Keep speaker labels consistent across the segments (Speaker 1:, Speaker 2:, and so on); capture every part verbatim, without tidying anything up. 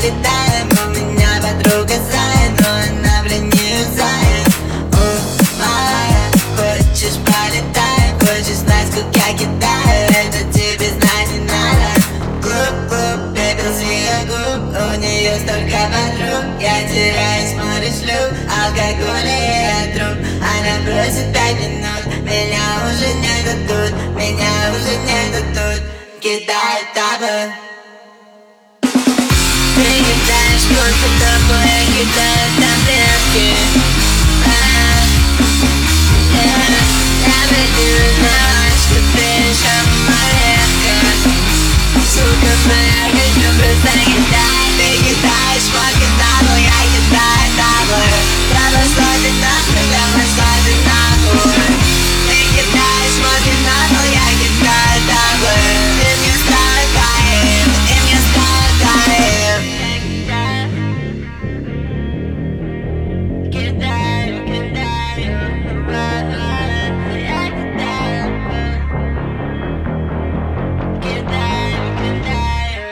Speaker 1: полетаем. У меня подруга Зая, но она, блин, не юзает. У, малая, хочешь полетаем? Хочешь знать, сколько я кидаю? Это тебе знать не надо. Клуб-клуб, пепел с ее губ. У нее столько подруг. Я теряюсь, море шлюп. Алкоголь и друг. Она просит пять минут. Меня уже нету тут. Меня уже нету тут. Кидаю табу. Ты кидаешь кофе, табу. Я кидаю таблетки. Я надеюсь на вас, что ты еще малолетка. Сука, моя жизнь просто кидай. Ты кидаешь кофе, табу. Я кидаю табу. Право сходит нахуй, право сходит нахуй. Ты кидаешь кофе, табу. Я кидаю табу. И мне стало кайф, и мне стало кайф. Кидаю, кидаю. Я кидаю. Кидаю, кидаю.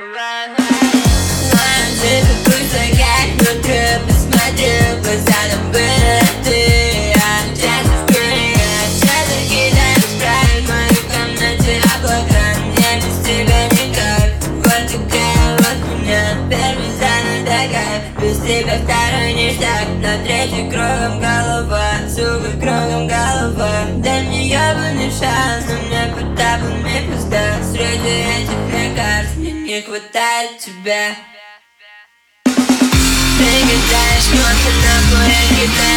Speaker 1: Ты такой загадь, внутри посмотрел, глаза там были ты. А часто в крылья, часто кидаю спрайт. В моей комнате облака, мне без тебя никак. Вот такая вот меня, первый занят такая. Без тебя второй ништяк, на третий кругом голова. Сука, кругом голова. Дай мне ебаный шанс, но мне под табами пизда. Среди этих лекарств мне не хватает тебя. Ты кидаешь кофе, нахуй я кидаю